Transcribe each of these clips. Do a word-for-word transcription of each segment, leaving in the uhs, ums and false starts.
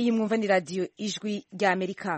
iyi mwumva ni radiyo ijwi rya Amerika.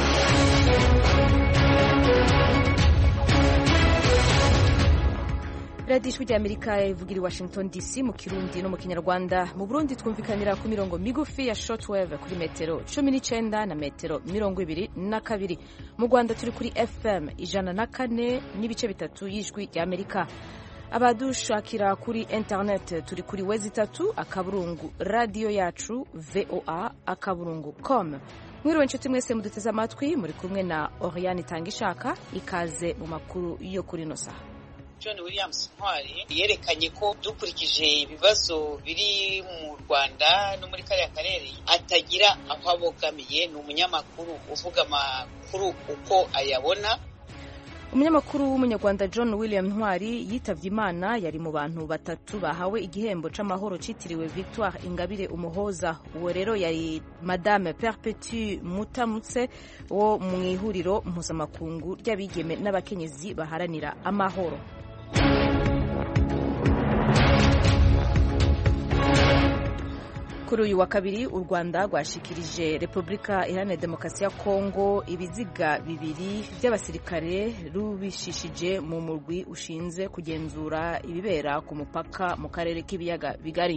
radiyo ijwi rya Amerika ivugira i Washington D C mu Kirundi no mu Kinyarwanda. Mu Burundi twumvikanira ku mirongo migufi ya shortwave kuri metero cumi n'icenda na metero mirongo ibiri na kabiri. Mu Rwanda turi kuri F M ijana na kane n'ibice bitatu y'ijwi rya Amerika. Abadushakira kuri internet turi kuri wezi itatu akaburungu radio yacu voa akaburungu com. Mwiriwe nshuti mwese muduteze amatwi, muri kumwe na Oriane Tangishaka. Ikaze mu makuru yo kuri no saha. John Williams Ntwari yerekanye ko dukurikije ibibazo biri mu Rwanda no muri kariya karere atagira aho abogamiye. Ni umunyamakuru uvuga amakuru uko ayabona. Umunyamakuru w'umunyarwanda John William Ntwari yitavye Imana, yari mu bantu batatu bahawe igihembo c'amahoro citiriwe Victoire Ingabire Umuhoza. Uwo rero yari Madame Perpétue Mutamutse wo mu ihuriro mpuzamakungu ry'abigeme n'abakenyezi baharanira amahoro. Kuri uyu wa kabiri u Rwanda rwashikirije Repubulika Iharanira Demokarasi ya Kongo ibiziga bibiri by'abasirikare rubishishije mu murwi ushinze kugenzura ibibera ku mupaka mu karere k'ibiyaga bigari.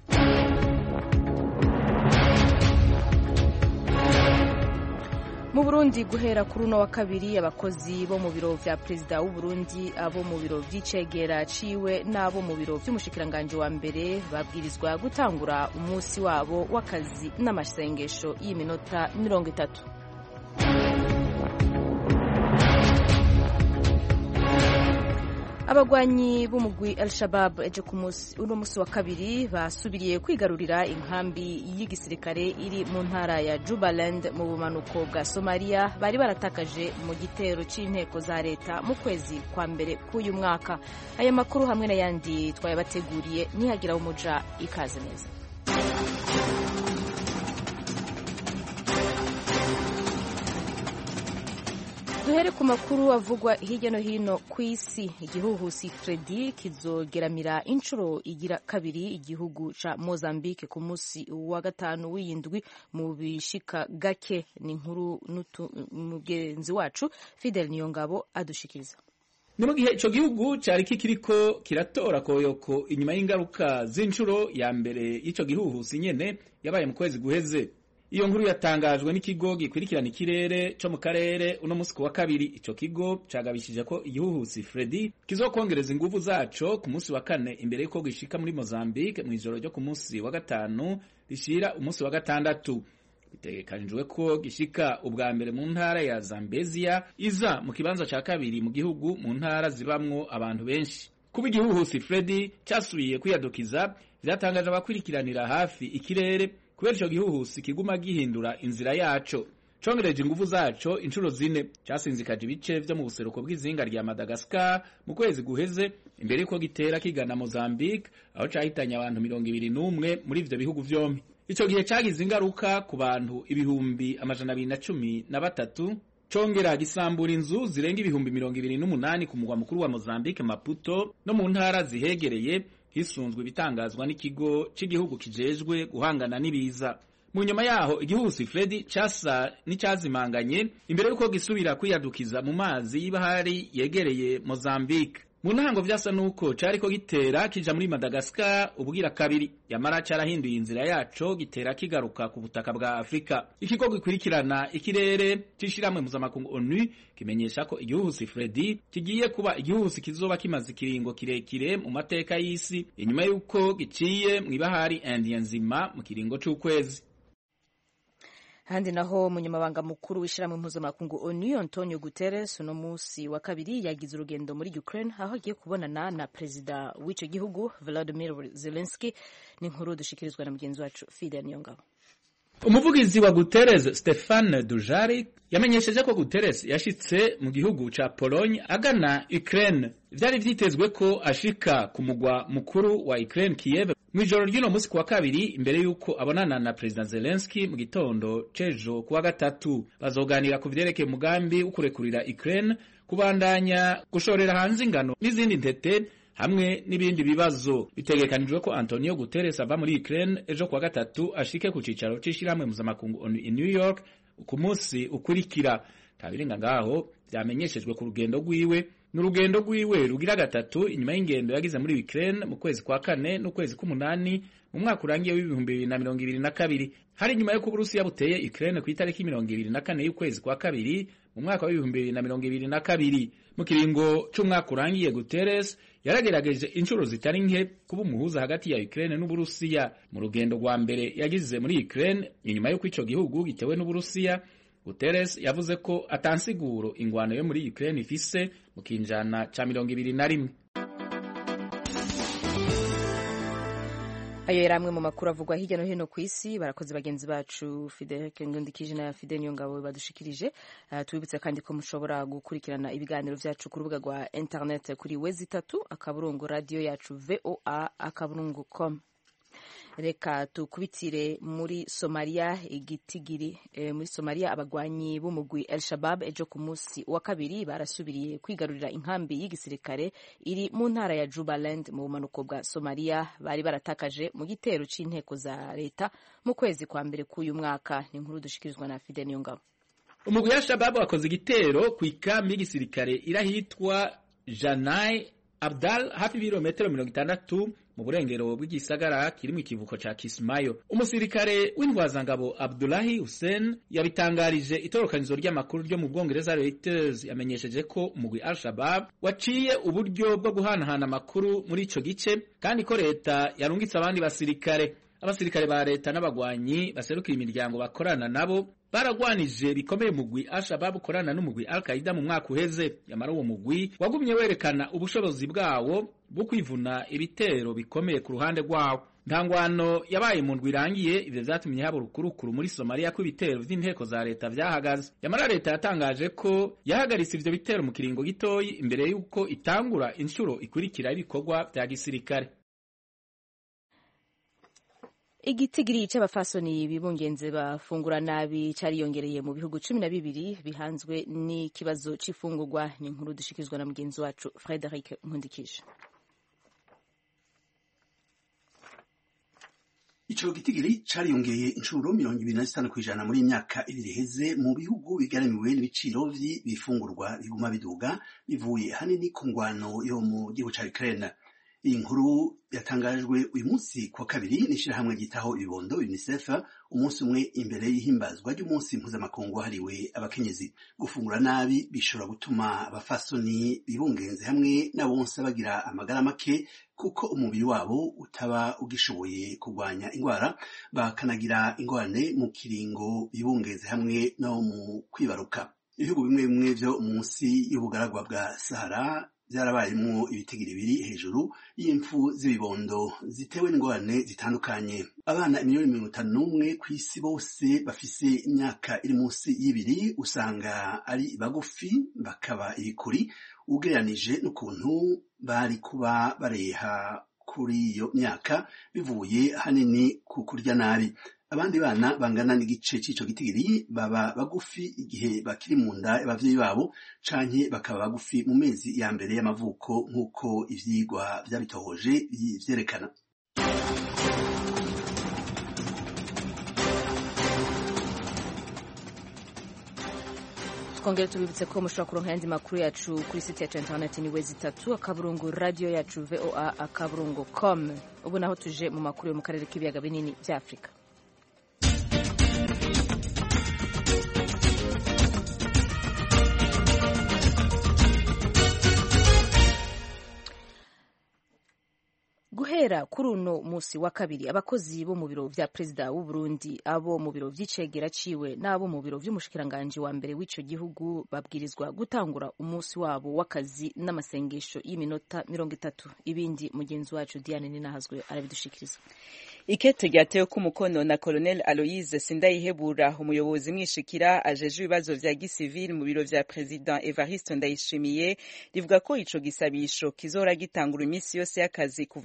Mu Burundi guhera kuri uno wa kabiri abakozi bo mu biro vya Perezida w'u Burundi, abo mu biro vy'icegera ciwe n'abo mu biro vy'umushikiranganje wa mbere babwirizwa gutangura umunsi wabo w'akazi n'amasengesho y'iminota mirongo itatu. Abagwanyi b'umugwi Al-Shabaab ejo ku munsi uno musi wa kabiri basubiriye kwigarurira inkambi y'igisirikare iri mu ntara ya Jubaland mu bumanuko bwa Somalia bari baratakaje mu gitero c'inteko za leta mu kwezi kwa mbere k'uyu mwaka. Aya makuru hamwe n'ayandi twayabateguriye nihagira umuja ikaze neza. Duhere ku makuru avugwa hirya no hino ku isi. Igihuhusi Freddy kizogeramira inshuro igira kabiri igihugu ca Mozambique ku musi wa gatanu w'indwi mu bishika gake. Ni inkuru mugenzi wacu Fidel Niyongabo adushikiriza. Ni mu gihe ico gihugu cari kikiriko kiratora koyoko inyuma y'ingaruka z'inshuro ya mbere y'ico gihuhusi nyene yabaye mu kwezi guheze. Iyo nkuru yatangajwe n'ikigo gikurikirana ikirere cyo mu karere uno musi wa kabiri. Ico kigo cagabishije ko igihuhusi Freddy kizokongereza inguvu zaco ku musi wa kane imbere yuko gishika muri Mozambique mu ijoro ryo ku musi wa gatanu rishira umusi wa gatandatu. Bitegekanijwe ko gishika ubwa mbere mu ntara ya Zambezia, iza mu kibanza ca kabiri mu gihugu mu ntara zibamwo abantu benshi. Kuba igihuhusi Freddy cyasubiye kwiyadukiza vyatangaje abakurikiranira hafi ikirere kubera ico gihuhusi kiguma gihindura inzira yaco. Congereje inguvu zaco inshuro zine, casinzikaje ibice vyo mu buseruko bw'izinga rya Madagascar mu kwezi guheze imbere yuko gitera kigana Mozambique, aho cahitanye abantu mirongo ibiri n'umwe muri ivyo bihugu vyompi. Ico gihe cagize ingaruka ku bantu ibihumbi amajana abiri na cumi na batatu, congera gisambura inzu zirenga ibihumbi mirongo ibiri n'umunani ku mugwa mukuru wa Mozambique Maputo no mu ntara zihegereye, hisunzwe ibitangazwa n'ikigo c'igihugu kijejwe guhangana n'ibiza. Mu nyuma yaho igihuhusi Freddy casa n'icazimanganye imbere yuko gisubira kwiyadukiza mu mazi y'ibahari yegereye Mozambique. Mu ntango vyasa nuko cariko gitera kija muri Madagascar ubugira kabiri, yamara carahinduye inzira yaco gitera kigaruka ku butaka bwa Afrika. Ikigo gikurikirana ikirere cishiramwe mpuzamakungu ONU kimenyesha ko igihuhusi Freddy kigiye kuba igihuhusi kizoba kimaze ikiringo kirekire mu mateka y'isi inyuma yuko giciye mw'ibahari Indian nzima mu kiringo c'ukwezi. Handi naho munyamabanga mukuru w'ishiramwe mpuzamakungu ONU Antonio Guterres uno musi wa kabiri yagize urugendo muri Ukraine, aho agiye kubonana na perezida w'ico gihugu Volodymyr Zelensky. Ni inkuru dushikirizwa na mugenzi wacu Fidel Niyongabo. Umuvugizi wa Guterres Stefan Dujarric yamenyesheje ko Guterres yashitse mu gihugu ca Pologne agana Ukraine. Vyari vyitezwe ko ashika ku mugwa mukuru wa Ukraine Kiev mwijoro ry'uno musi kuwa kabiri imbere yuko abonana na President Zelensky mu gitondo cejo kuwa gatatu. Bazoganira ku vyerekeye umugambi ukurekurira Ukraine kubandanya gushorera hanze ingano n'izindi ntete hamwe n'ibindi bibazo. Bitegekanijwe ko Antonio Guterres ava muri Ukraine ejo kuwa gatatu ashike ku cicaro c'ishirahamwe mpuzamakungu ONU i New York ku munsi ukurikira. Kabirenga ngaho vyamenyeshejwe ku rugendo rwiwe n'urugendo rwiwe rugira gatatu inyuma y'ingendo yagize muri Ukraine mu kwezi kwa kane n'ukwezi k'umunani mu mwaka urangiye w'ibihumbi bibiri na mirongo ibiri na kabiri. Hari nyuma yo ku Burusiya buteye Ukraine ku itariki mirongo ibiri na kane y'ukwezi kwa kabiri mu mwaka w'ibihumbi bibiri na mirongo ibiri na kabiri. Mu kiringo c'umwaka urangiye Guterres yaragerageje inshuro zitari nke kuba umuhuza hagati ya Ukraine n'Uburusiya. Mu rugendo rwa mbere yagize muri Ukraine inyuma yo kw'ico gihugu gitewe n'Uburusiya, Guterres yavuze ko atansiguro ingwano yo muri Ukraine ifise mu kinjana ca mirongo ibiri na rimwe. Ayo yari amwe mu makuru avugwa hirya no hino ku isi. Barakoze bagenzi bacu Fidel Ngundikije na Fidel Nyongabo badushikirije. Uh, tubibutse kandi ko mushobora gukurikirana ibiganiro vyacu ku rubuga rwa internet kuri wezi itatu akaburungu radio yacu voa akaburungu com. Reka tukubitire muri Somalia igitigiri e, muri Somalia abagwanyi b'umugwi El Shabab ejo ku munsi wa kabiri barasubiriye kwigarurira inkambi y'igisirikare iri mu ntara ya Jubaland mu bumanuko bwa Somalia bari baratakaje mu gitero c'inteko za leta mu kwezi kwa mbere k'uyu mwaka. Ni inkuru dushikirizwa na Fidel Nyongabo. Umugwi El Shabab wakoze igitero ku ikambi y'igisirikare irahitwa Janai Abdal hafi ibirometero mirongo itandatu mu burengero bw'igisagara kirimo ikivuko ca Kismayo. Umusirikare w'intwazangabo Abdullahi Hussein yabitangarije itorokanizo ry'amakuru ryo mu Bwongereza Reuters, yamenyesheje ko umugwi Al-Shabaab waciye uburyo bwo guhanahana amakuru muri ico gice kandi ko leta yarungitse abandi basirikare. Abasirikare ba leta n'abagwanyi baserukira imiryango bakorana nabo baragwanije bikomeye umugwi Al-Shabaab ukorana n'umugwi Al-Qaeda mu mwaka uheze. Yamara uwo mugwi wagumye werekana ubushobozi bwawo bwo kwivuna ibitero bikomeye ku ruhande rwawo. Ntangwano yabaye mu ndwi irangiye, ivyo vyatumye haba urukurukuru muri Somalia ko ibitero vy'inteko za leta vyahagaze. Yamara leta yatangaje ko yahagaritse ivyo bitero mu kiringo gitoyi imbere y'uko itangura inshuro ikurikira ibikorwa vya gisirikare. Igitigiri c'abafasoni bibungenze bafungura nabi cariyongereye mu bihugu cumi na bibiri bihanzwe n'ikibazo c'ifungurwa. Ni inkuru dushikizwa na mugenzi wacu Frederic Nkundikije. Ico gitigiri cariyongeye inshuro mirongo ibiri na zitanu kw'ijana muri imyaka ibiri heze mu bihugu bigaramiwe n'ibiciro vy'ibifungurwa biguma biduga bivuye hanini ku ngwano yo mu gihugu ca Ukraine. Iyi nkuru yatangajwe uyu munsi kwa kabiri n'ishirahamwe ryitaho ibibondo UNICEF umunsi umwe imbere y'ihimbazwa ry'umunsi mpuzamakungu wahariwe abakenyezi. Gufungura nabi bishobora gutuma abafasoni bibungenze hamwe n'abonsa bagira amagara make kuko umubiri wabo utaba ugishoboye kurwanya ingwara, bakanagira ingorane mu kiringo bibungenze hamwe no mu kwibaruka. Ibihugu bimwe bimwe vyo munsi y'ubugaragwa bwa Sahara vyarabayemwo ibitigiri biri hejuru y'imfu z'ibibondo zitewe n'ingorane zitandukanye. Abana miliyoni mirongo itanu n'umwe kw'isi bose bafise imyaka iri munsi y'ibiri usanga ari bagufi bakaba ibikuri ugereranije n'ukuntu bari kuba bareha kuri iyo myaka bivuye hanini ku kurya nabi. Abandi bana bangana n'igice c'ico gitigiri baba bagufi igihe bakiri mu nda y'abavyeyi babo canke bakaba bagufi mu mezi ya mbere y'amavuko nk'uko ivyigwa vyabitohoje vyerekana. Twongere tubibutse ko mushobora kuronka ayandi makuru yacu kuri site yacu internet ni wezi itatu akaburungu radio yacu voa akaburungu com. Ubu naho tuje mu makuru yo mu karere k'ibiyaga binini vya Afrika. Guhera kuri uno musi wa kabiri abakozi bo mu biro vya Perezida w'u Burundi, abo mu biro vy'icegera ciwe n'abo mu biro vy'umushikiranganje wa mbere w'ico gihugu babwirizwa gutangura umusi wabo w'akazi n'amasengesho y'iminota mirongo itatu. Ibindi mugenzi wacu Diane Ninahazwe arabidushikiriza. Ikete ryatewe ku mukono na Colonel Aloise Sindayihebura, umuyobozi mwishikira ajeje ibibazo vya gisivili mu biro vya President Evariste Ndayishimiye, rivuga ko ico gisabisho kizora gitangura imisi yose y'akazi kuva saa moya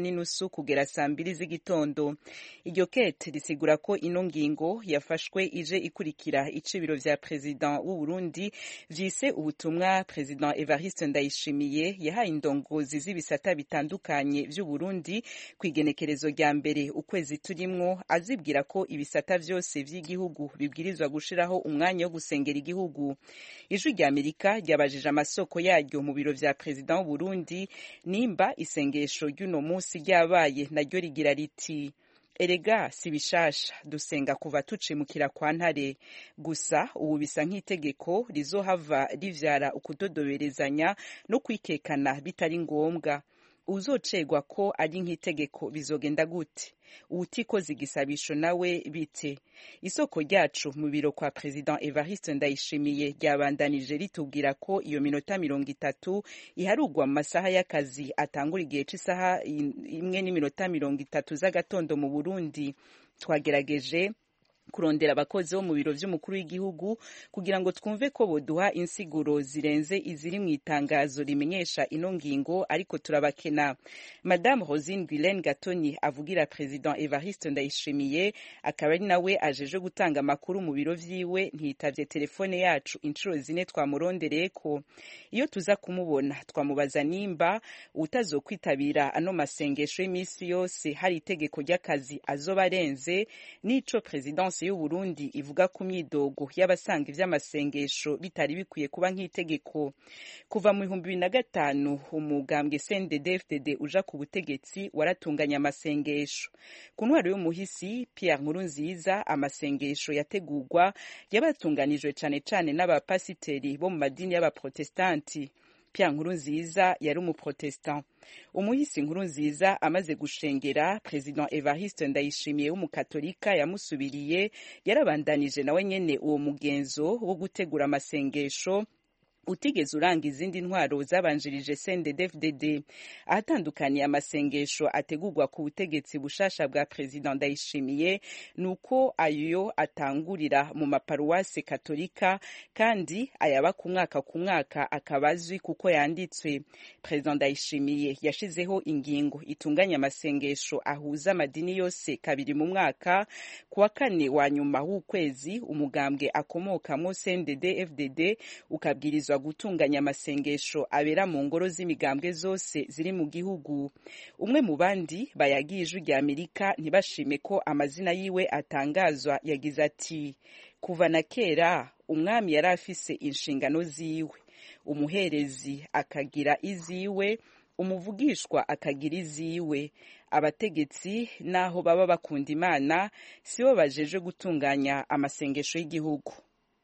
n'inusu kugera saa mbiri z'igitondo. Iryo kete risigura ko ino ngingo yafashwe ije ikurikira ico ibiro vya President w'u Burundi vyise ubutumwa President Evariste Ndayishimiye yahaye indongozi z'ibisata bitandukanye vy'u Burundi kwigenekerezo rya mbere ukwezi turimwo, azibwira ko ibisata vyose vy'igihugu bibwirizwa gushiraho umwanya wo gusengera igihugu. Ijwi rya Amerika ryabajije amasoko yaryo mu biro vya President w'u Burundi nimba isengesho ry'uno musi ryabaye naryo rigira riti: erega si bishasha dusenga kuva tucimukira kwa ntare, gusa ubu bisa nk'itegeko rizohava rivyara ukudodoberezanya no kwikekana bitari ngombwa. Uzocegwa ko ari nk'itegeko bizogenda gute? Uwutikoze igisabisho nawe bite? Isoko ryacu mu biro kwa President Evariste Ndayishimiye ryabandanije ritubwira ko iyo minota mirongo itatu iharugwa mu masaha y'akazi atangura igihe c'isaha imwe n'iminota mirongo itatu z'agatondo mu Burundi. Twagerageje kurondera abakozi bo mu biro vy'umukuru w'igihugu kugira ngo twumve ko boduha insiguro zirenze iziri mu itangazo rimenyesha ino ngingo, ariko turabakena. Madame Rosine Guylaine Gatoni avugira President Evariste Ndayishimiye akaba ari nawe ajeje gutanga amakuru mu biro vyiwe ntitavye telefone yacu incuro zine twamurondereko. Iyo tuza kumubona twamubaza nimba utazokwitabira ano masengesho y'imisi yose hari itegeko ry'akazi azoba arenze n'ico President y'u Burundi ivuga ku myidogo y'abasanga ivy'amasengesho bitari bikwiye kuba nk'itegeko. Kuva mu bihumbi bibiri na gatanu umugambwe C N D D F D D uja ku butegetsi waratunganya amasengesho. Ku ntwaro y'umuhisi Pierre Nkurunziza amasengesho yategurwa yabatunganijwe cane cane n'abapasiteri bo mu madini y'abaprotestanti. Pierre Nkurunziza yari umuprotestant. Umuhisi Nkurunziza amaze gushengera President Evariste Ndayishimiye w'umukatolika yamusubiriye, yarabandanije nawe nyene uwo mugenzo wo gutegura amasengesho utigeze uranga izindi ntwaro zabanjirije C N D D F D D. Ahatandukaniye amasengesho ategurwa ku butegetsi bushasha bwa President Ndayishimiye nuko ayo atangurira mu maparuwase katolika kandi ayaba ku mwaka ku mwaka akabazwi kuko yanditswe. President Ndayishimiye yashizeho ingingo itunganya amasengesho ahuza amadini yose kabiri mu mwaka. Kuwa kane wa nyuma w'ukwezi umugambwe akomokamwo C N D D F D D ukabwirizwa gutunganya amasengesho abera mu ngoro z'imigambwe zose ziri mu gihugu. Umwe mu bandi bayagiye Ijwi rya Amerika ntibashime ko amazina yiwe atangazwa yagize ati: kuva na kera umwami yari afise inshingano ziwe, umuherezi akagira iziwe, umuvugishwa akagira iziwe. Abategetsi naho baba bakunda Imana sibo bajeje gutunganya amasengesho y'igihugu.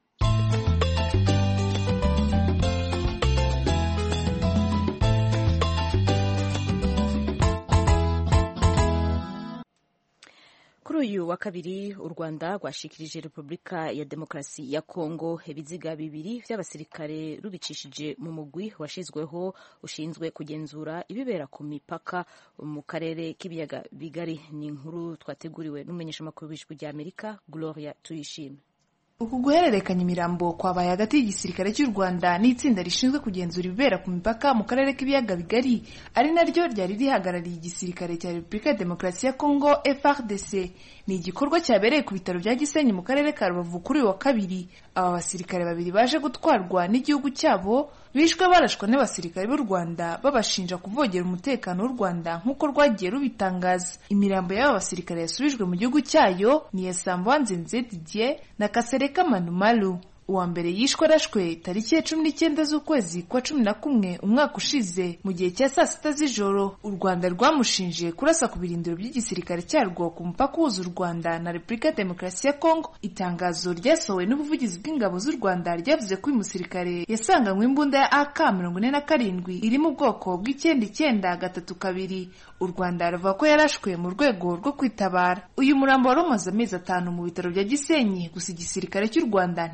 Kuri uyu wa kabiri u Rwanda rwashikirije Repubulika ya Demokarasi ya Kongo ibiziga bibiri vy'abasirikare rubicishije mu mugwi washizweho ushinzwe kugenzura ibibera ku mipaka mu karere k'ibiyaga bigari. Ni inkuru twateguriwe n'umumenyeshamakuru w'Ijwi rya Amerika Gloria Tuyishime. Uku guhererekanya imirambo kwabaye hagati y'igisirikare cy'u Rwanda n'itsinda rishinzwe kugenzura ibibera ku mipaka mu karere k'ibiyaga bigari, ari naryo ryari rihagarariye igisirikare cya Repubulika ya Demokarasi ya Kongo F A R D C. Ni igikorwa cyabereye ku bitaro bya Gisenyi mu karere ka Rubavu kuri uyu wa kabiri. Aba basirikare babiri baje gutwarwa n'igihugu cyabo bishwe barashwa n'abasirikare b'u Rwanda babashinja kuvogera umutekano w'u Rwanda nk'uko rwagiye rubitangaza. Imirambo y'aba basirikare yasubijwe mu gihugu cyayo ni Yasambanze Didier na Kasereka Manumalu. Uwa mbere yishwe arashwe tariki ya cumi n'icyenda z'ukwezi kwa cumi na kumwe umwaka ushize mu gihe cya saa sita z'ijoro. U Rwanda rwamushinje kurasa ku birindiro by'igisirikare cyarwo ku mupaka uhuza u Rwanda na Repubulika ya Demokarasi ya Kongo. Itangazo ryasohowe n'ubuvugizi bw'ingabo z'u Rwanda ryavuze ko uyu musirikare yasanganywe imbunda ya A K mirongo ine na karindwi iri mu bwoko bw'icyenda icyenda gatatu kabiri. U Rwanda ruvuga ko yarashwe mu rwego rwo kwitabara. Uyu murambo wari umaze amezi atanu mu bitaro bya Gisenyi, gusa igisirikare cy'u Rwanda nticyashatse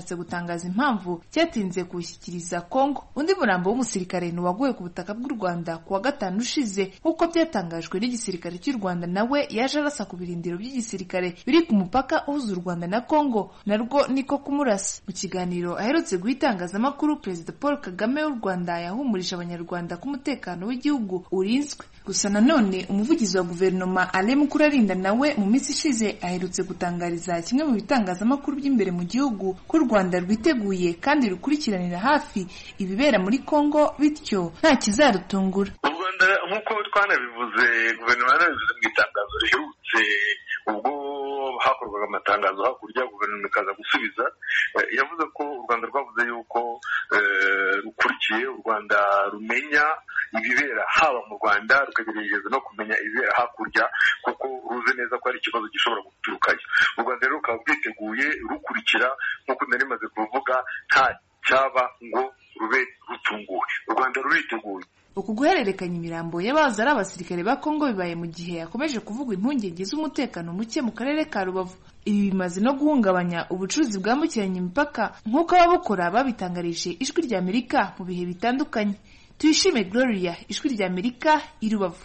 cyashatse gutangaza impamvu cyatinze kuwushyikiriza Kongo. Undi murambo w'umusirikare ni waguye ku butaka bw'u Rwanda kuwa gatanu ushize nk'uko byatangajwe n'igisirikare cy'u Rwanda, nawe yaje arasa ku birindiro by'igisirikare biri ku mupaka uhuza u Rwanda na Kongo, narwo niko kumurasa. Mu kiganiro aherutse guha itangazamakuru, Perezida Paul Kagame w'u Rwanda yahumurije abanyarwanda ko umutekano w'igihugu urinzwe. Gusa nanone umuvugizi wa guverinoma Alain Mukurarinda nawe mu minsi ishize aherutse gutangariza kimwe mu bitangazamakuru by'imbere mu gihugu ko u Rwanda rwiteguye kandi rukurikiranira hafi ibibera muri Kongo, bityo nta kizarutungura. U Rwanda nk'uko twanabivuze, guverinoma yanabivuze mu itangazo riherutse ubwo hakorwaga amatangazo hakurya, guverinoma ikaza gusubiza, yavuze ko u Rwanda rwavuze yuko rukurikiye, u Rwanda rumenya ibibera haba mu Rwanda, rukagerageza no kumenya ibibera hakurya, kuko ruzi neza ko ari ikibazo gishobora guturukayo. U Rwanda rero rukaba rwiteguye rukurikira, nk'uko nari maze kuvuga, nta cyaba ngo rube rutunguwe. U Rwanda ruriteguye. Uku guhererekanya imirambo y'abahoze ari abasirikare ba Kongo bibaye mu gihe hakomeje kuvugwa impungenge z'umutekano muke mu karere ka Rubavu. Ibi bimaze no guhungabanya ubucuruzi bwambukiranya imipaka nk'uko ababukora babitangarije Ijwi ry'Amerika mu bihe bitandukanye. Tuyishime Gloria, Ijwi ry'Amerika, i Rubavu.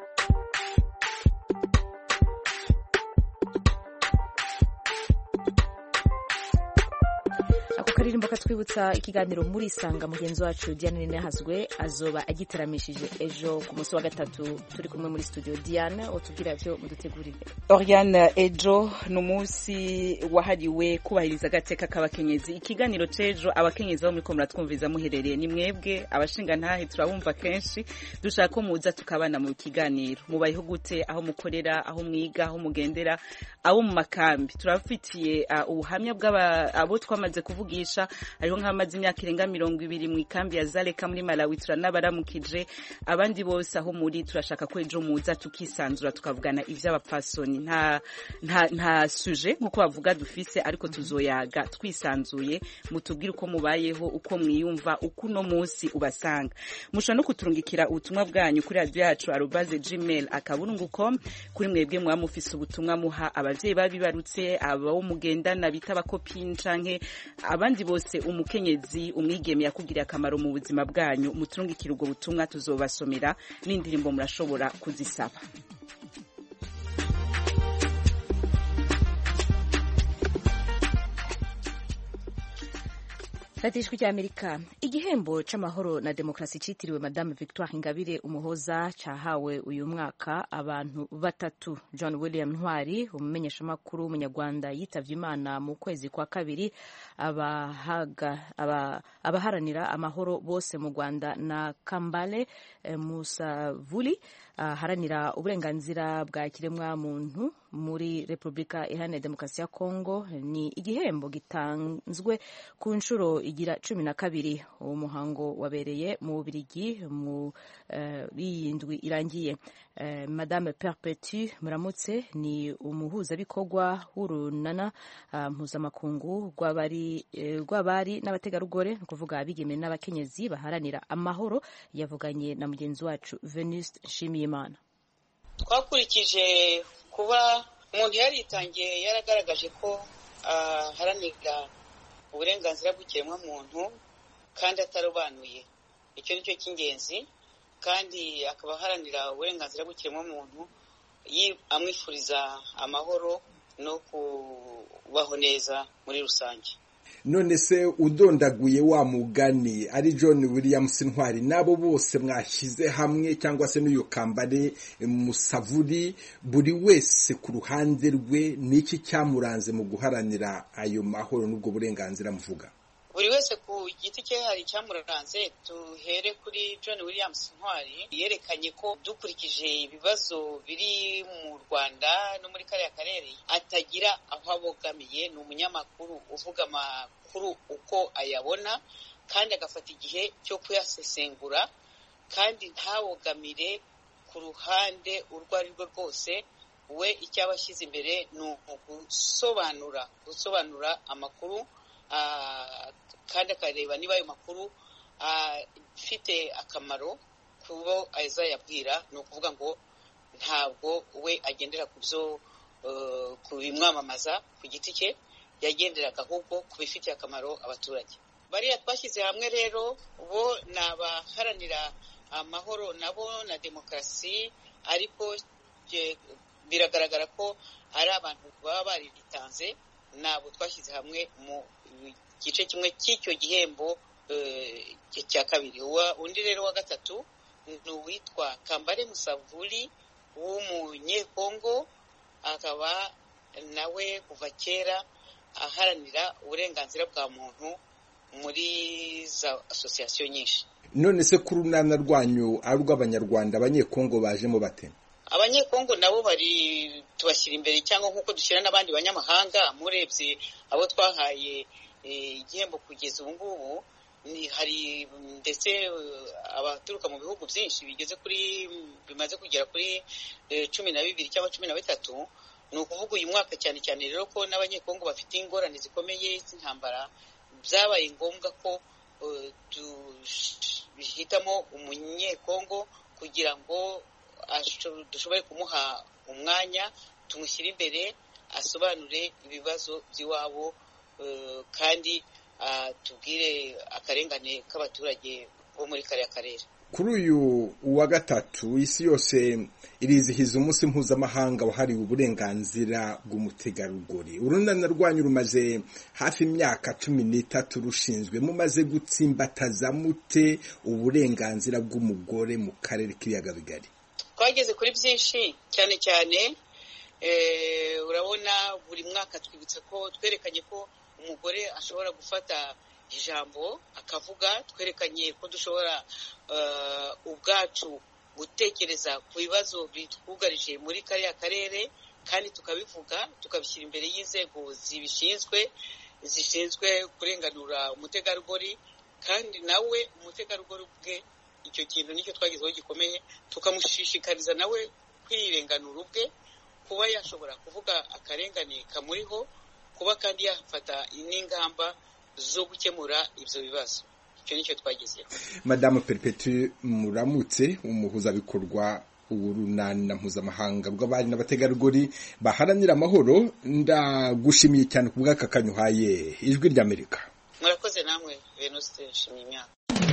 Karirimbo katwibutsa ikiganiro muri Isanga. Mugenzi wacu Diane Ninahazwe azoba agitaramishije ejo ku munsi wa gatatu. Turi kumwe muri studio. Diane, otubwira byo mudutegurire. Oriane, ejo n'umunsi wahariwe kubahiriza agateka k'abakenyezi. Ikiganiro cejo abakenyezi bo muri ko muratwumviza muherereye ni mwebwe abashinga ntahe, turabumva kenshi, dushaka ko muza tukabana mu kiganiro. Mubayeho gute aho mukorera, aho mwiga, aho mugendera, abo mu makambi. Turafitiye uh, ubuhamya bw'abo twamaze kuvugisha. Hariho nk'amazi imyaka irenga mirongo ibiri mu ikambi ya Zaleka muri Malawi, turanabaramukije. Abandi bose aho muri turashaka ko ejo muza tukisanzura tukavugana ivy'abapfasoni. Nta nta nta suje nkuko bavuga dufise, ariko tuzoyaga twisanzuye, mutubwire uko mubayeho, uko mwiyumva, uko no munsi ubasanga. Musha no kuturungikira ubutumwa bwanyu kuri radio yacu arobase gmail akaburungu com. Kuri mwebwe mwa mufise ubutumwa muha abavyeyi babibarutse, abo mugendana bita abakopine canke abandi bose, umukenyezi umwigeme yakugiriye akamaro mu buzima bwanyu, muturungikira ubwo butumwa tuzobasomera n'indirimbo murashobora kuzisaba. Ijwi ry'Amerika. Igihembo c'amahoro na demokrasi citiriwe Madame Victoire Ingabire Umuhoza cahawe uyu mwaka abantu batatu. John William Ntwari, umumenyeshamakuru w'umunyarwanda yitavye Imana mu kwezi kwa kabiri, abahaga aba, abaharanira amahoro bose mu Rwanda, na Kambale eh, Musavuli aharanira uburenganzira bwa kiremwa muntu muri Republika Iharanira Demokarasi ya Kongo. Ni igihembo gitanzwe ku nshuro igira cumi na kabiri. Uwo muhango wabereye mu Bubiligi mu biyindwi uh, irangiye. Uh, Madame Perpetue Muramutse ni umuhuza bikorwa w'urunana uh, mpuzamakungu rw'abari rw'abari uh, n'abategarugori, kuvuga abigeme n'abakenyezi baharanira amahoro, yavuganye na mugenzi wacu Venuste Nshimiyimana. Twakurikije kuba umuntu yaritangiye yaragaragaje ko aharanira uh, uburenganzira bw'ikiremwa muntu kandi atarobanuye. Icyo nicyo cy'ingenzi, kandi akaba aharanira uburenganzira bw'ikiremwa muntu amwifuriza amahoro no kubaho neza muri rusange. None se udondaguye wa mugani ari John William Ntwari nabo bose mwashyize hamwe, cyangwa se n'uyu Kambale Musavuli, buri wese ku ruhande rwe niki cyamuranze mu guharanira ayo mahoro n'ubwo burenganzira muvuga? Buri wese ku giti cye hari cyamuranze. Tuhere kuri John William Ntwari, yerekanye ko dukurikije ibibazo biri mu Rwanda no muri kariya karere atagira aho abogamiye. Ni umunyamakuru uvuga amakuru uko ayabona, kandi agafata igihe cyo kuyasesengura, kandi ntabogamire ku ruhande urwo ari rwo rwose. We icyo aba ashyize imbere ni ugusobanura gusobanura amakuru, kandi akareba niba ayo makuru afite akamaro kubo azayabwira. Ni ukuvuga ngo ntabwo we agendera ku byo kubimwamamaza ku giti cye, yagenderaga ahubwo ku bifitiye akamaro abaturage. Bariya twashyize hamwe rero bo ni abaharanira amahoro nabo na demokarasi, ariko biragaragara ko ari abantu baba baritanze, nabo twashyize hamwe mu gice kimwe cy'icyo gihembo cya kabiri. Undi rero wa gatatu ni uwitwa Kambale Musavuli w'umunyekongo, akaba nawe kuva kera aharanira uburenganzira bwa muntu muri za asosiyasiyo nyinshi. None se ku runana rwanyu ari urw'abanyarwanda, abanyekongo bajemo bate? Abanyekongo nabo bari tubashyira imbere, cyangwa nk'uko dushyira n'abandi banyamahanga. Murebye abo twahaye igihembo kugeza ubu ngubu, hari ndetse abaturuka mu bihugu byinshi bigeze kuri bimaze kugera kuri cumi na bibiri cyangwa cumi na bitatu. Ni ukuvuga uyu mwaka cyane cyane rero ko n'abanyekongo bafite ingorane zikomeye z'intambara, byabaye ngombwa ko duhitamo umunyekongo kugira ngo dushobore kumuha umwanya, tumushyire imbere asobanure ibibazo by'iwabo, kandi tubwire akarengane k'abaturage bo muri kariya karere. Kuri uyu wa gatatu isi yose irizihiza umunsi mpuzamahanga wahariwe uburenganzira bw'umutegarugori. Urunana rwanyu rumaze hafi imyaka cumi n'itatu rushinzwe. Mumaze gutsimbataza mute uburenganzira bw'umugore mu karere k'ibiyaga bigari? Twageze kuri byinshi, cyane cyane urabona buri mwaka twibutsa ko twerekanye ko umugore ashobora gufata ijambo akavuga, twerekanye ko dushobora ubwacu gutekereza ku bibazo bitwugarije muri kariya karere, kandi tukabivuga tukabishyira imbere y'inzego zibishinzwe zishinzwe kurenganura umutegarugori, kandi nawe umutegarugori ubwe icyo kintu nicyo twagezeho gikomeye, tukamushishikariza nawe kwirenganura ubwe, kuba yashobora kuvuga akarengane kamuriho, kuba kandi yafata n'ingamba zo gukemura ibyo bibazo. Icyo nicyo twagezeho. Madame Perpetue Muramutse, umuhuzabikorwa urunana mpuzamahanga rw'abari n'abategarugori baharanira amahoro, ndagushimiye cyane ku bw'aka kanyuhaye Ijwi ry'Amerika. Murakoze namwe Venuste Nshimiyimana.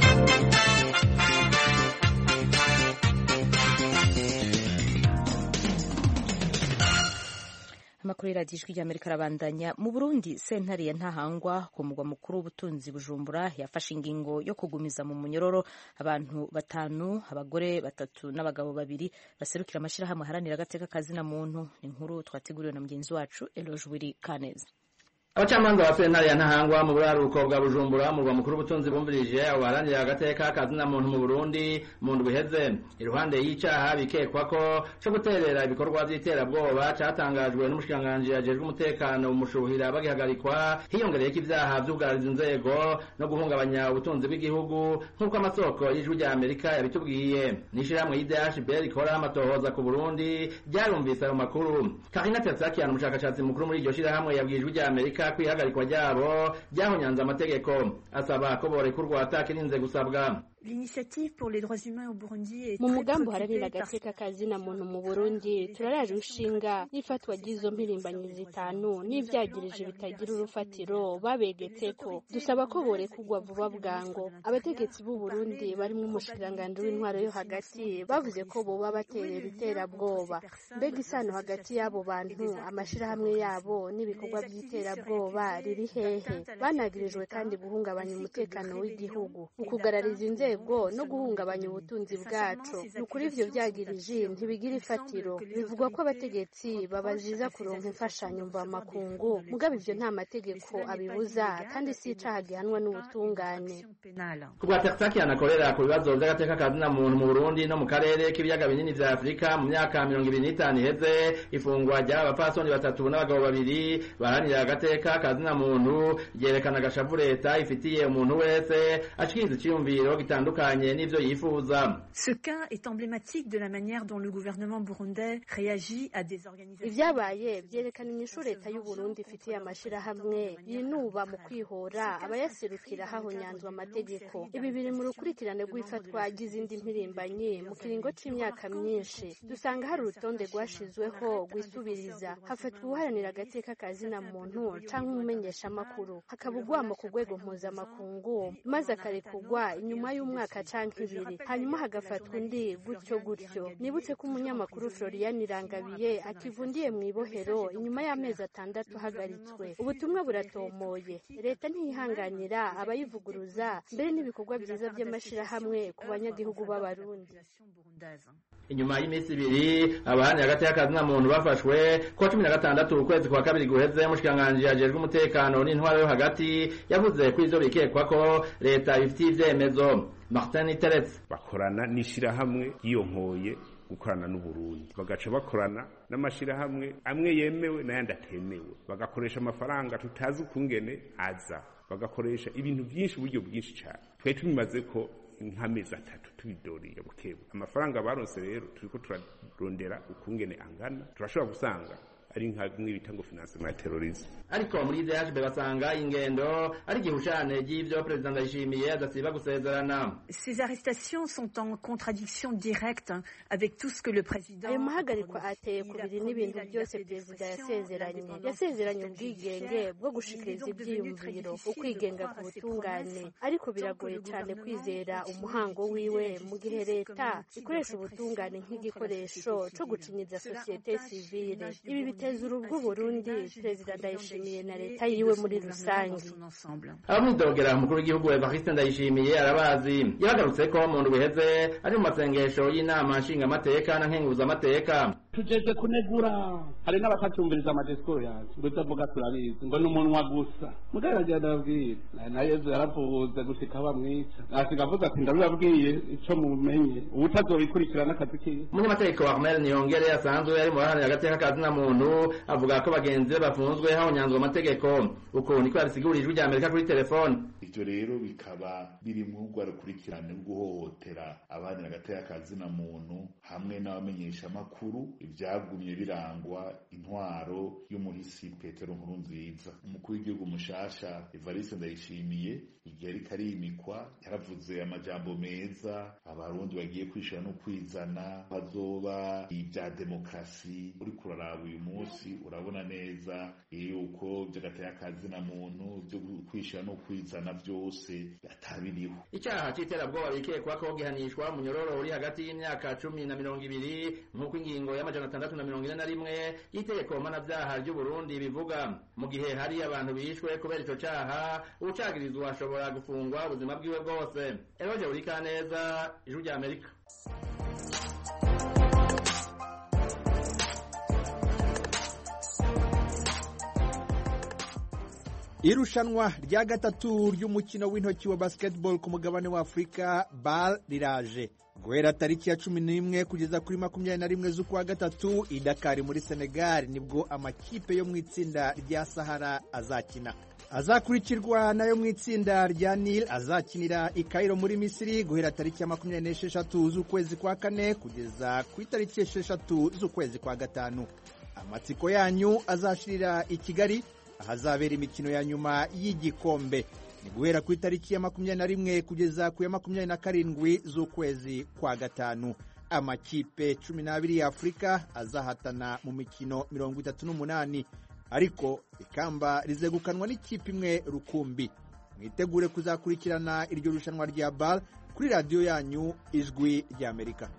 Amakuru y'iradiyo Ijwi ry'Amerika arabandanya. Mu Burundi, sentare ya Ntahangwa ku mugwa mukuru w'ubutunzi Bujumbura yafashe ingingo yo kugumiza mu munyororo abantu batanu, abagore batatu n'abagabo babiri baserukira amashyirahamwe aharanira agateka kazina muntu. Ni inkuru twateguriwe na mugenzi wacu Eloge Wiri Kaneza. Abacamanza ba sentare ya Ntahangwa mu buraruko bwa Bujumbura mu mugwa mukuru w'ubutunzi bumvirije abaharanira agateka kazina muntu mu Burundi mu ndwi iheze, iruhande y'icaha bikekwa ko cyo guterera ibikorwa by'iterabwoba catangajwe n'umushikiranganji ajejwe umutekano umushuhira bagihagarikwa, hiyongereyeko ivyaha vy'ubwariza inzego no guhungabanya ubutunzi bw'igihugu, nk'uko amasoko y'Ijwi ry'Amerika yabitubwiye. N'ishirahamwe y'I D H B rikora amatohoza ku Burundi ryarumvise ayo makuru. Karina Tersakian, umushakashatsi mukuru muri iryo shirahamwe, yabwiye Ijwi ry'Amerika kwihagarikwa ryabo ryahonyanze amategeko, asaba ko borekurwa atakirinze gusabwa. L'initiative pour les droits humains au Burundi est mu mugambi uharanira agateka kazina muntu mu Burundi turaraje ushinga n'ifatwa ry'izo mpirimbanyi zitanu n'ivyagirije bitagira urufatiro babegetseko. Dusaba ko borekurwa vuba bwango. Abategetsi b'u Burundi barimo umushikiranganje w'intwaro yo hagati bavuze ko boba baterera iterabwoba. Mbega isano hagati y'abo bantu, amashirahamwe yabo n'ibikorwa by'iterabwoba riri hehe? Banagirijwe kandi guhungabanya umutekano w'igihugu, ukugarariza inzego no guhungabanya ubutunzi bwacu. Nukuri ivyo vyagirije ntibigira ifatiro. Bivugwa ko abategetsi babaziza kuronka imfashanyo mva makungu, mugabe ivyo nta mategeko abibuza, kandi si icaha gihanwa n'ubutungane. Kubwa Tersakian anakorera ku bibazo vy'agateka kazina muntu mu Burundi no mu karere k'ibiyaga binini vya Afrika, mu myaka mirongo ibiri n'itanu iheze ifungwa ry'aba bapfasoni batatu n'abagabo babiri baharanira agateka kazina muntu ryerekana agashavu leta ifitiye umuntu wese ashikiriza iciyumviro gitanga bitandukanye n'ivyo yifuza. Ce cas est emblématique de la manière dont le gouvernement burundais réagit à des organisations. Ivyabaye vyerekana inyishu leta y'u Burundi ifitiye amashirahamwe yinuba mu kwihora abayaserukira hahonyanzwe amategeko. Ibi biri mu rukurikirane rw'ifatwa ry'izindi mpirimbanyi mu kiringo c'imyaka myinshi. Dusanga hari urutonde rwashizweho rwisubiriza, hafatwa uharanira agateka kazina muntu canke umumenyesha amakuru, hakaba ugwamo ku rwego mpuzamakungu maze akarekugwa inyuma y'umwaka canke ibiri, hanyuma hagafatwa undi gutyo gutyo. Nibutse ko umunyamakuru Florian Irangabiye akivundiye mu ibohero inyuma y'amezi atandatu ahagaritswe. Ubutumwa buratomoye, leta ntiyihanganira abayivuguruza mbere n'ibikorwa vyiza vy'amashirahamwe ku banyagihugu b'Abarundi. Inyuma y'iminsi ibiri abahani hagati y'akazina muntu bafashwe kuwa cumi na gatandatu ukwezi kwa kabiri guheze, umushikiranganji ajejwe umutekano n'intwaro yo hagati yavuze ko ivyo bikekwa ko leta ibifitiye ivyemezo. Martin Teretse bakorana n'ishirahamwe yiyonkoye gukorana n'Uburundi, bagaca bakorana n'amashirahamwe amwe yemewe n'ayandi atemewe, bagakoresha amafaranga tutazi ukungene aza, bagakoresha ibintu vyinshi, uburyo bwinshi cane. Twe tubimaze ko nk'amezi atatu tubidoriye bukebu. Amafaranga baronse rero turiko turarondera ukungene angana, turashobora gusanga ari nka bimwe bita ngo financement ya terrorisme. Ariko muri D H B basanga ingendo ari gihushane ry'ivyo President Ndayishimiye adasiba gusezerana. Ces arrestations sont en contradiction directe avec tout ce que le président. Ayo mahagarikwa ateye kubiri n'ibintu byose Perezida yasezeranye. Yasezeranye ubwigenge bwo gushikiriza ivyiyumviro, ukwigenga ku butungane, ariko biragoye cyane kwizera umuhango wiwe mu gihe leta ikoresha ubutungane nk'igikoresho co gucinyiza societe civile. Ibi biteza urubwo Burundi, Perezida Ndayishimiye na leta yiwe muri rusange. Abamwidogera umukuru w'igihugu Evariste Ndayishimiye arabazi, yagarutse ko mu ndwi iheze ari mu masengesho y'inama nshingamateka na nkenguzamateka. Tujeze kunegura, hari n'abatacyumviriza amadisikuru yacu, utavuga turabizi ngo n'umunwa gusa. Mugaragara ndabwira na Yezu yaravuze gushika bamwica, asiga avuga ati ndabibabwiye ico mumenye ubutazobikurikirana akazi kiwe. Umunyamategeko wa Armel Niyongere asanzwe yari mu baharanira agateka kazina muntu avuga ko bagenzi be bafunzwe hahonyanzwe amategeko. Uko niko yabisigurije ijwi rya Amerika kuri telefone. Ivyo rero bikaba biri mu rugwa rukurikirane rw'uhohotera abaharanira agateka kazina muntu hamwe n'abamenyesha amakuru, ivyagumye birangwa intwaro y'umuhisi Petero Nkurunziza. Umukuru w'igihugu mushasha Evariste Ndayishimiye igihe ariko arimikwa yaravuze amajambo meza, abarundi bagiye kwishira no kwizana, bazoba ibya demokrasi. Uri kuraraba uyu munsi urabona neza yuko vy'agateka kazina muntu byo kwishira no kwizana byose yatabiriho. Icyaha c'iterabwoba bikekwa ko gihanishwa mu nyororo uri hagati y'imyaka cumi na mirongo ibiri nk'uko ingingo y'amajana atandatu na mirongo ine na rimwe y'itegeko mpanavyaha ry'u Burundi bivuga. Mu gihe hari abantu bishwe kubera ico caha, ucagirizwa ashobora gufungwa ubuzima bwiwe bwose. Eroje Urikaneza, Ijwi rya Amerika. Irushanwa rya gatatu ry'umukino w'intoki wa basketball ku mugabane wa Afrika B A L riraje guhera tariki ya cumi n'imwe kugeza kuri makumyabiri na rimwe z'ukwa gatatu i Dakar muri Senegal, nibwo amakipe yo mu itsinda rya Sahara azakina. Azakurikirwa nayo mu itsinda rya Nil azakinira i Cairo muri Misiri guhera tariki ya makumyabiri n'esheshatu z'ukwezi kwa kane kugeza ku itariki esheshatu z'ukwezi kwa gatanu. Amatsiko yanyu azashirira i Kigali ahazabera imikino ya nyuma y'igikombe, ni guhera ku itariki ya makumyabiri na rimwe kugeza ku ya makumyabiri na karindwi z'ukwezi kwa gatanu. Amakipe cumi n'abiri ya Afrika azahatana mu mikino mirongo itatu n'umunani, ariko ikamba rizegukanwa n'ikipe imwe rukumbi. Mwitegure kuzakurikirana iryo rushanwa rya B A L kuri radiyo yanyu Ijwi rya Amerika.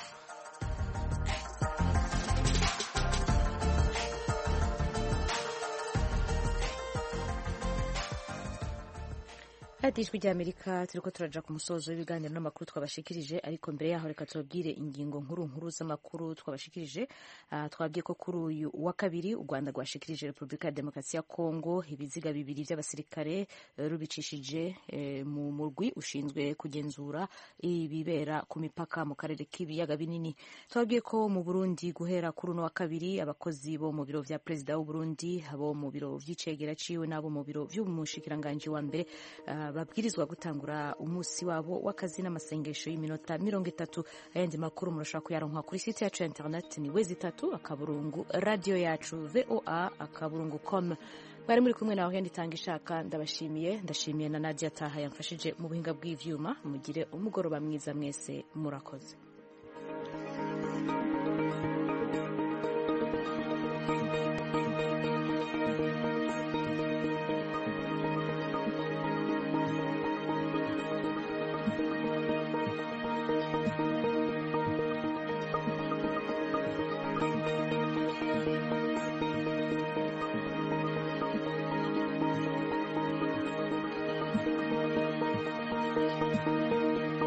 Ati Ijwi rya Amerika, turiko turaja ku musozo w'ibiganiro n'amakuru twabashikirije, ariko mbere yaho reka tubabwire ingingo nkuru nkuru z'amakuru twabashikirije. Uh, twabwiye ko kuri uyu wa kabiri u Rwanda rwashikirije Repubulika ya Demokarasi ya Kongo ibiziga bibiri by'abasirikare uh, rubicishije uh, mu murwi ushinzwe kugenzura ibibera ku mipaka mu karere k'ibiyaga binini. Twabwiye ko mu Burundi guhera kuri uno wa kabiri abakozi bo mu biro vya Perezida w'u Burundi, abo mu biro vy'icegera ciwe n'abo mu biro vy'umushikiranganje wa mbere uh, babwirizwa gutangura umunsi wabo w'akazi n'amasengesho y'iminota mirongo itatu. Ayandi makuru murashobora kuyaronka kuri site yacu ya internet ni wezi itatu akaburungu radio yacu voa akaburungu com. Bari muri kumwe nawe Henry Tangishaka, ndabashimiye ndashimiye na Nadia Taha yamfashije mu buhinga bw'ivyuma. Mugire umugoroba mwiza mwese, murakoze. Thank you.